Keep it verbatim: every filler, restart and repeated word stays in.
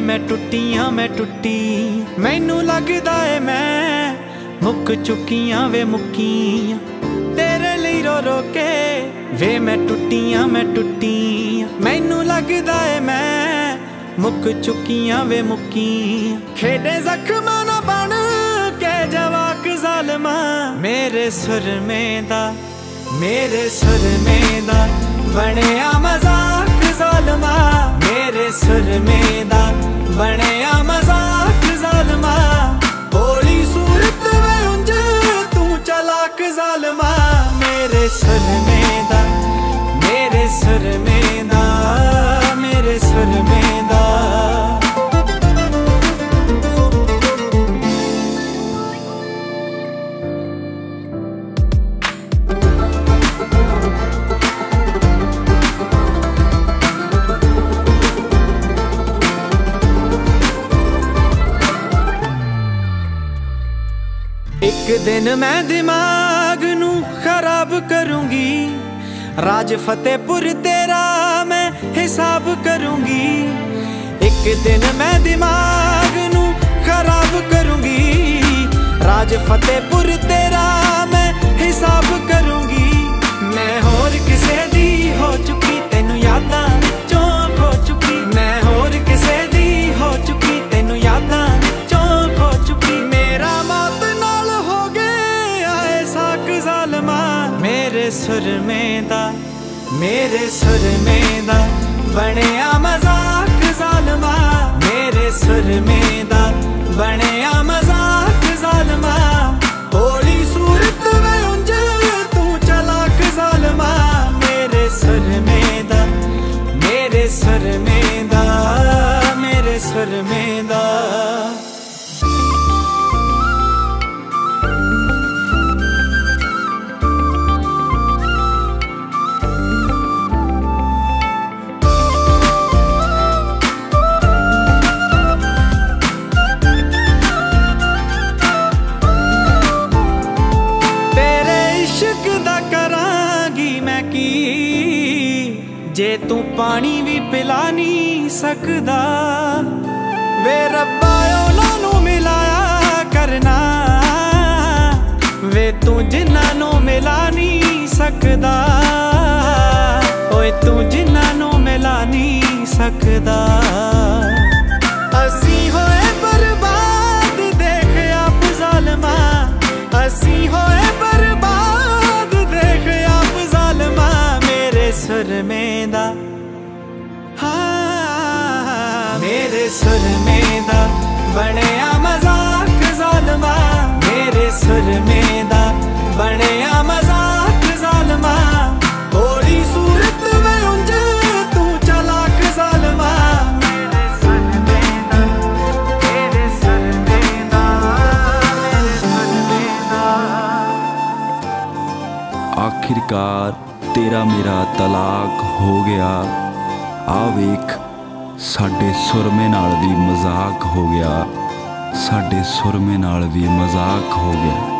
मैं टुटियां मैं टुटी मैनू लगदा है मैं मुक चुकियां वे मुक्कियां तेरे लिए रो रो के वे मैं टुटियां मैं टुटी मैनू लगदा है मैं मुक चुकियां वे मुक्कियां खेडे जख्मां ना बन के जवाक ज़ालिमा मेरे सुरमे दा मेरे सुरमे दा बनिया मजाक ज़ालिमा मेरे सुरमे दा बनिया मजाक ज़ालिमा भोली सूरत में उंज तू चलाक ज़ालिमा मेरे सुरमे दा मेरे सुरमे दा मेरे सुरमे दा एक दिन मैं दिमाग नू खराब करूंगी राज फतेहपुर तेरा मैं हिसाब करूंगी एक दिन मैं दिमाग नू खराब करूंगी राज फतेहपुर तेरा मैं हिसाब करूंगी मैं होर किसे दी हो चुकी तेनू यादां चों खो चुकी मैं होर किसे दी हो चुकी तेनू यादां चों खो चुकी मेरा मौत मेरे सुरमे दा मेरे सुरमे दा बनिया मजाक ज़ालिमा मेरे सुरमे दा बनिया मजाक ज़ालिमा भोली सूरत में उंज तू चलाक ज़ालिमा मेरे सुरमे दा मेरे सुरमे दा मेरे सुरमे दा जे तू पानी भी पिला नहीं सकदा वे रब्बा उन्हां नू मिलाया करना वे तू जिन्हां नू मिला नहीं सकदा ओए तू जिन्हां नू मिला नहीं सकदा असी होए बर्बाद देख आप ज़ालिमा असी होए बर्बाद देख आप ज़ालिमा मेरे सुरमे दा हाँ मेरे सुरमे दा बनिया मजाक ज़ालिमा मेरे सुरमे दा बनिया मजाक ज़ालिमा भोली सूरत में उंज तू चलाक ज़ालिमा मेरे सुरमे दा मेरे सुरमे दा मेरे सुरमे दा आखिरकार तेरा मेरा तलाक हो गया आ वेख साडे सुरमे नाल भी मजाक हो गया साडे सुरमे नाल भी मजाक हो गया।